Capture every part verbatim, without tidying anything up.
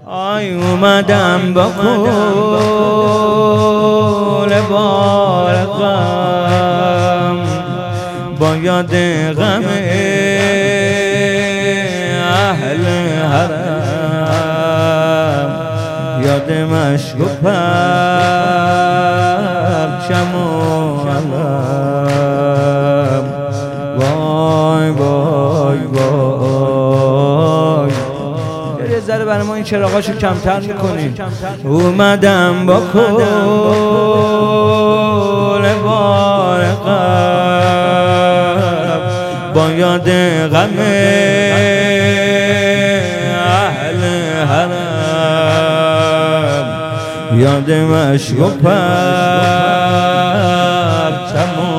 آی اومدم با کل بار غم، با یاد غم اهل حرم، یاد مشک و پرچم و علم. وای وای وای، یه ذره برای ما این چراغاشو کمتر میکنیم. اومدم با کل بار غم، با یاد غم اهل حرم، یاد مشک و پرچم و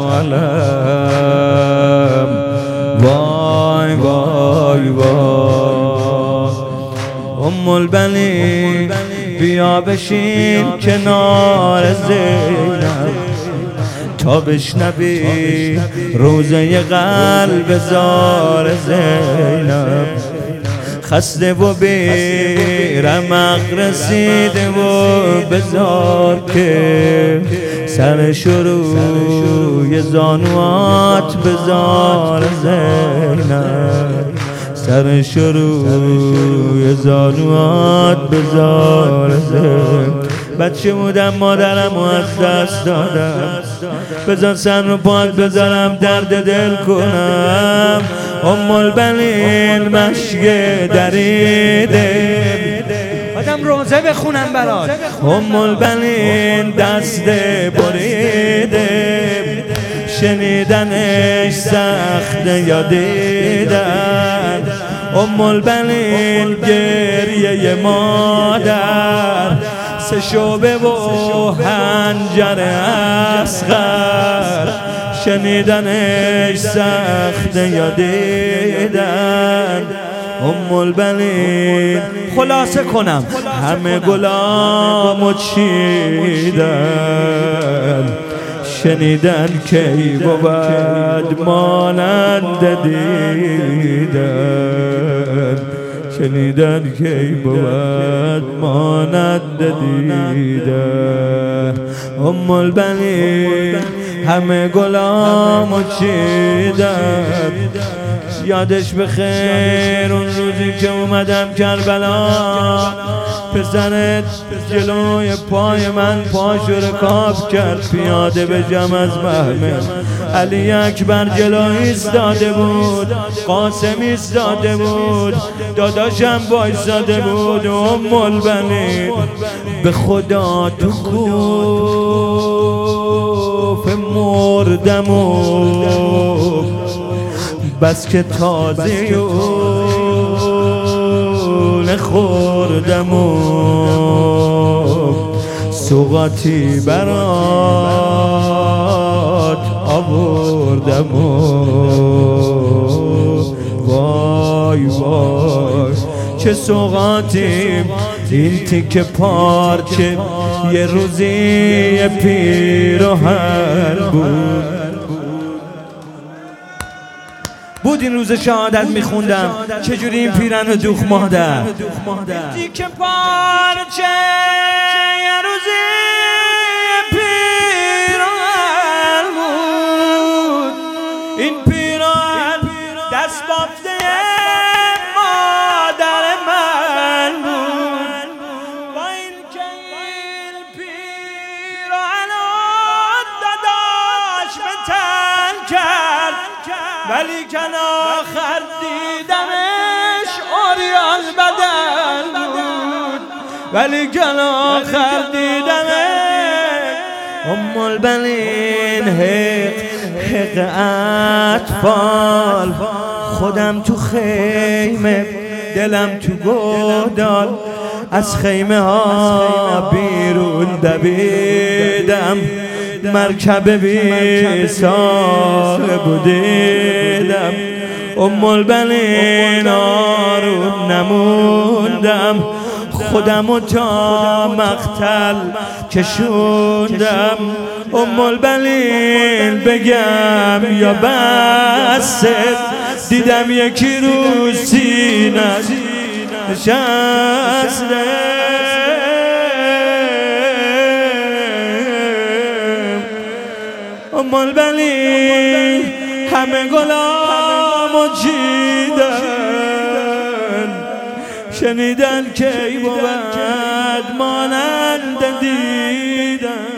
علم. وای وای وای، ام البنین بیا بشین کنار زینب، تا بشنوی روزه قلب زار زینب. خسته و بی رمق رسیده و بزار که سر شروع زانوات بزار زینب، سر شروع زانوات بزار زینب. بچه بودم مادرم و از دست دادم، بذار سر رو پاک بذارم درد دل کنم. ام البنین مشک دریده، آدم روزه بخونم برات. ام البنین دست بریده، شنیدنش سخت یا دیدن. ام البنین گریه مادر، سه شعبه و حنجر اصغر، شنیدنش سخت یا دیدن. ام البنین خلاصه کنم همه گلامو چیدن، شنیدن کی بود مانند دیدن، شنیدن کی بود مانند دیدن. ام البنین همه گلامو چیدن، یادش بخیر اون روزی که اومدم کربلا، پسرت جلوی پای من پاشو رکاب کرد، پیاده به جمع از محمل. علی اکبر جلو ایستاده بود، قاسم ایستاده بود، داداشم وایساده بود. ام البنین به خدا تو کوفه مردم و بس که تازه اون خوردم و سوغاتی برات آوردم و وای وای چه سوغاتیم این تیکه پارچه یه روزی پیراهن بود. بود این روز شهادت میخوندم چجوری این پیرن رو دوخ مادر. تیکه پارچه یه روزی پیراهن بود، این پیراهن دست بافته مادر من بود. با این که این پیراهن داداش به تن کرد، ولی کن آخر دیدمش اوریان بدن بود، ولی کن آخر دیدمش. ام البنین حق حق اطفال، خودم تو خیمه دلم تو گودال، از خیمه ها بیرون دویدم، مرکب بی صاحب دیدم. ام البنین آروم نموندم، خودمو تا مقتل کشوندم. ام البنین بگم یا بسه، دیدم یکی رو سینه نشسته امال بلی همه گلامو چیدن شنیدن که ای بود مانند دیدن